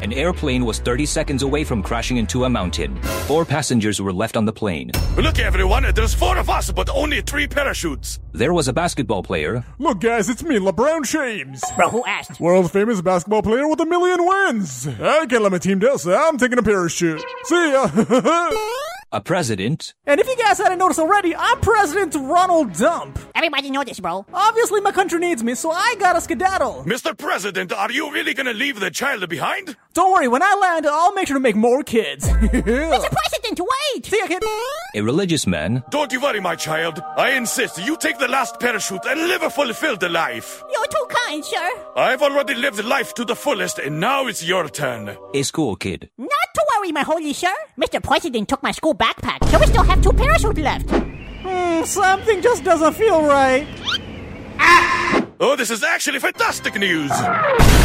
An airplane was 30 seconds away from crashing into a mountain. 4 passengers were left on the plane. Look, everyone, there's 4 of us, but only 3 parachutes. There was a basketball player. Look, guys, it's me, LeBron James. Bro, who asked? World famous basketball player with 1 million wins. I can't let my team down, so I'm taking a parachute. See ya. A president. And if you guys hadn't noticed already, I'm President Ronald Dump. Everybody know this, bro. Obviously, my country needs me, so I gotta skedaddle. Mr. President, are you really gonna leave the child behind? Don't worry, when I land, I'll make sure to make more kids. Mr. President, wait! See ya, kid. A religious man. Don't you worry, my child. I insist you take the last parachute and live a fulfilled life. You're too kind, sir. I've already lived life to the fullest, and now it's your turn. A school kid. Not to worry, my holy sir. Mr. President took my school backpack, so we still have 2 parachutes left. Something just doesn't feel right. Oh, this is actually fantastic news.